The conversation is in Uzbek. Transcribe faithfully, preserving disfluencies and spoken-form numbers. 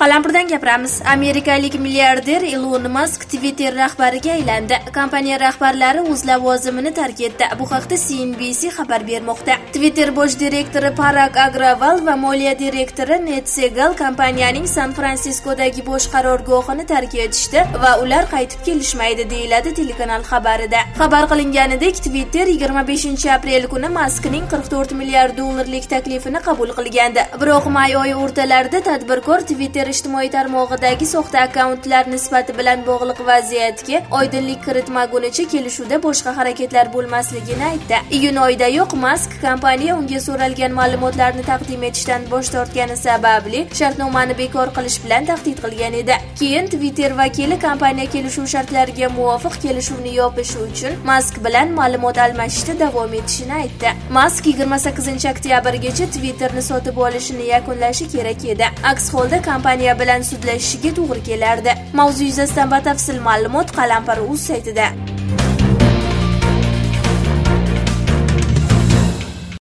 Qalampirdan gapiramiz. Amerikalik milliarder Elon Musk Twitter rahbariga aylandi. Kompaniya rahbarlari o'z lavozimini tark etdi. Bu haqda C N B C xabar bermoqda. Twitter bosh direktori Parag Agrawal va moliya direktori Ned Segal kompaniyaning San-Fransiskodagi bosh qarorgohini tark etishdi va ular qaytib kelishmaydi, deyiladi telekanal xabarida. Xabar qilinganidek, Twitter yigirma beshinchi aprel kuni Muskning qirq to'rt milliard dollarlik taklifini qabul qilgandi. Biroq may oyi o'rtalarida tadbirkor Twitter ijtimoiy tarmog'idagi soxta akkauntlar nisbati bilan bog'liq vaziyatga oydinlik kiritmagunicha kelishuvda boshqa harakatlar bo'lmasligini aytdi. Iyun oyidayoq Musk kompaniya unga so'ralgan ma'lumotlarni taqdim etishdan bosh tortgani sababli shartnomani bekor qilish bilan tahdid qilgan edi. Keyin Twitter vakili kompaniya kelishuv shartlariga muvofiq kelishuvni yopish uchun Musk bilan ma'lumot almashishda davom etishini aytdi. Musk yigirma sakkizinchi oktyabrgacha Twitterni sotib olishini yakunlashi kerak edi. Aks holda kompaniya bilan sudlashishiga to'g'ri kelardi. Mavzu yuzasidan batafsil ma'lumot Qalampir.uz saytida.